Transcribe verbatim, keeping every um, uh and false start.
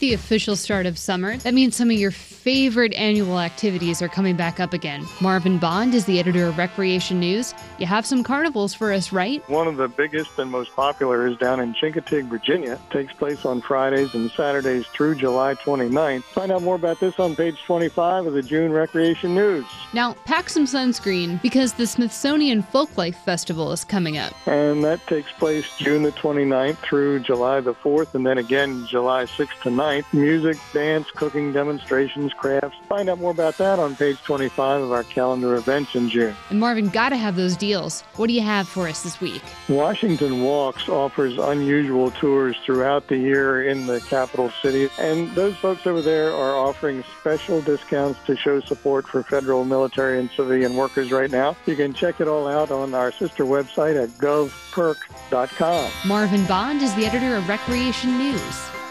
the official start of summer, that means some of your favorite annual activities are coming back up again. Marvin Bond is the editor of Recreation News. You have some carnivals for us, right? One of the biggest and most popular is down in Chincoteague, Virginia. It takes place on Fridays and Saturdays through July twenty-ninth. Find out more about this on page twenty-five of the June Recreation News. Now, pack some sunscreen because the Smithsonian Folklife Festival is coming up. And that takes place June the twenty-ninth through July the fourth, and then again July sixth to ninth. Music, dance, cooking, demonstrations, crafts. Find out more about that on page twenty-five of our calendar events in June. And Marvin, gotta have those deals. What do you have for us this week? Washington Walks offers unusual tours throughout the year in the capital city, and those folks over there are offering special discounts to show support for federal, military, and civilian workers right now. You can check it all out on our sister website at gov perk dot com. Marvin Bond is the editor of Recreation News.